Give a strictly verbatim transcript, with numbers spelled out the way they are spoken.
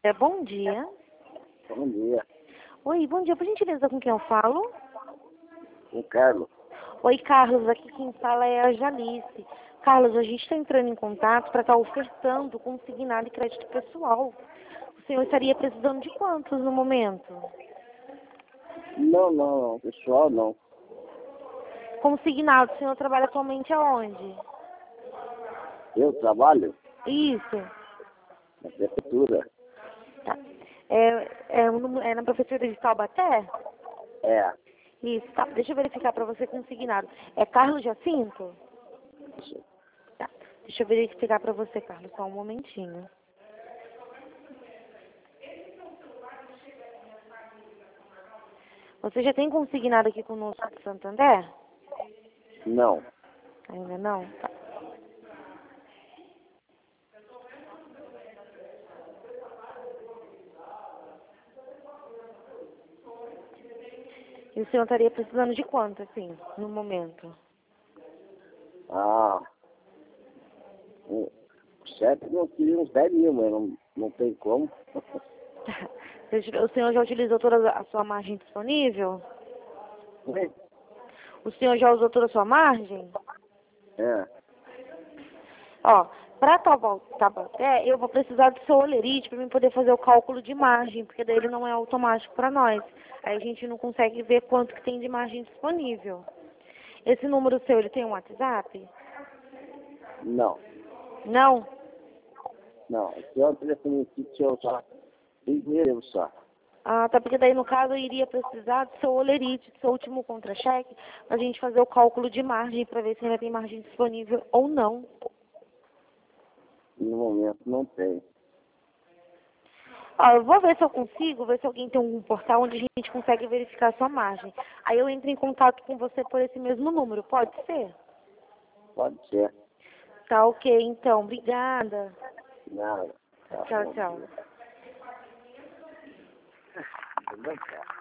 É, bom dia. Bom dia. Oi, bom dia. Por gentileza, com quem eu falo? O Carlos. Oi, Carlos. Aqui quem fala é a Jalice. Carlos, a gente está entrando em contato para estar ofertando consignado e crédito pessoal. O senhor estaria precisando de quantos no momento? Não, não, não. Pessoal, não. Consignado, o senhor trabalha atualmente aonde? Eu trabalho Isso. na prefeitura. Tá. É, é, no- é na prefeitura de Taubaté? É. Isso, tá. Deixa eu verificar para você consignado. É Carlos Jacinto? Isso. Tá. Deixa eu verificar para você, Carlos, só um momentinho. Você já tem consignado aqui conosco do Santander? Não. Ainda não? Tá. E o senhor estaria precisando de quanto, assim, no momento? Ah. O chefe não queria uns dez mil, mas não, não tem como. Tá. O senhor já utilizou toda a sua margem disponível? Oi? O senhor já usou toda a sua margem? É. Ó, para Taubaté, eu vou precisar do seu olerite para mim poder fazer o cálculo de margem, porque daí ele não é automático para nós. Aí a gente não consegue ver quanto que tem de margem disponível. Esse número seu, ele tem um WhatsApp? Não. Não? Não. Esse é o telefone que eu só. Dinheiro só. Ah, tá, porque daí no caso eu iria precisar do seu olerite, do seu último contra-cheque, pra gente fazer o cálculo de margem, para ver se ainda tem margem disponível ou não. No momento não tem. Ó, eu vou ver se eu consigo, ver se alguém tem um portal onde a gente consegue verificar a sua margem. Aí eu entro em contato com você por esse mesmo número, pode ser? Pode ser. Tá ok, então. Obrigada. Nada. Tá Tchau, bom. tchau. Tudo bem, cara?